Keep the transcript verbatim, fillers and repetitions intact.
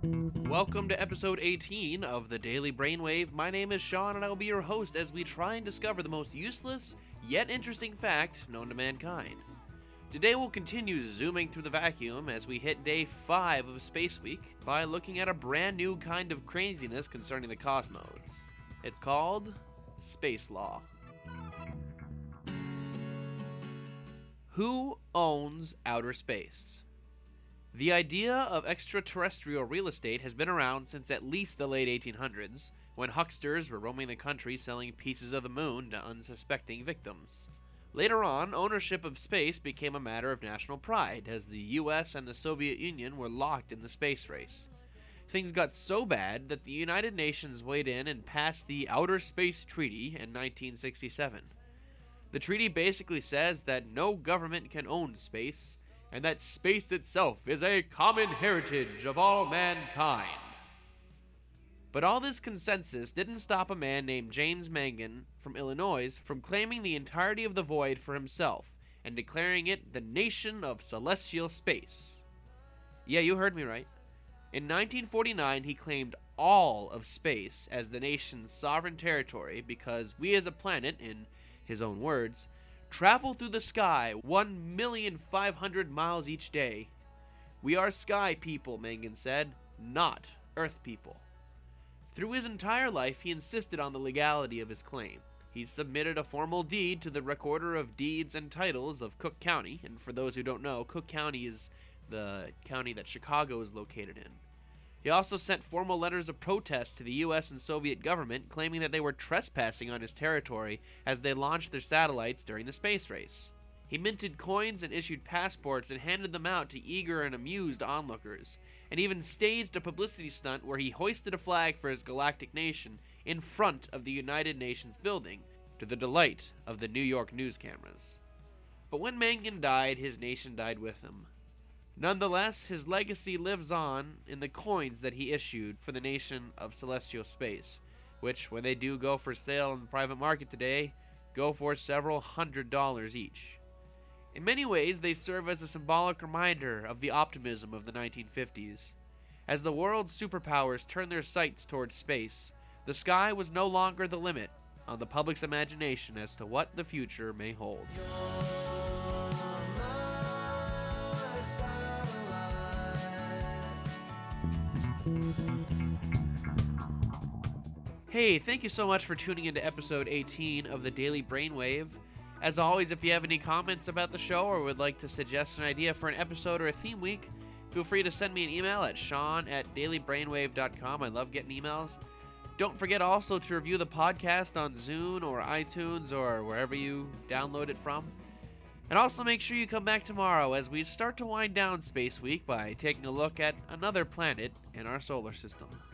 Welcome to episode eighteen of the Daily Brainwave. My name is Sean and I will be your host as we try and discover the most useless yet interesting fact known to mankind. Today we'll continue zooming through the vacuum as we hit day five of Space Week by looking at a brand new kind of craziness concerning the cosmos. It's called space law. Who owns outer space? The idea of extraterrestrial real estate has been around since at least the late eighteen hundreds, when hucksters were roaming the country selling pieces of the moon to unsuspecting victims. Later on, ownership of space became a matter of national pride, as the U S and the Soviet Union were locked in the space race. Things got so bad that the United Nations weighed in and passed the Outer Space Treaty in nineteen sixty-seven. The treaty basically says that no government can own space, and that space itself is a common heritage of all mankind. But all this consensus didn't stop a man named James Mangan from Illinois from claiming the entirety of the void for himself and declaring it the nation of celestial space. Yeah, you heard me right. In nineteen forty-nine, he claimed all of space as the nation's sovereign territory because we as a planet, in his own words, travel through the sky one million five hundred miles each day. We are sky people, Mangan said, not earth people. Through his entire life, he insisted on the legality of his claim. He submitted a formal deed to the Recorder of Deeds and Titles of Cook County, and for those who don't know, Cook County is the county that Chicago is located in. He also sent formal letters of protest to the U S and Soviet government, claiming that they were trespassing on his territory as they launched their satellites during the space race. He minted coins and issued passports and handed them out to eager and amused onlookers, and even staged a publicity stunt where he hoisted a flag for his galactic nation in front of the United Nations building, to the delight of the New York news cameras. But when Mangan died, his nation died with him. Nonetheless, his legacy lives on in the coins that he issued for the nation of celestial space, which, when they do go for sale in the private market today, go for several hundred dollars each. In many ways, they serve as a symbolic reminder of the optimism of the nineteen fifties. As the world's superpowers turned their sights towards space, the sky was no longer the limit on the public's imagination as to what the future may hold. Hey, thank you so much for tuning into episode eighteen of the Daily Brainwave. As always, if you have any comments about the show or would like to suggest an idea for an episode or a theme week, feel free to send me an email at sean at dailybrainwave dot com. I love getting emails. Don't forget also to review the podcast on Zune or iTunes or wherever you download it from. And also make sure you come back tomorrow as we start to wind down Space Week by taking a look at another planet in our solar system.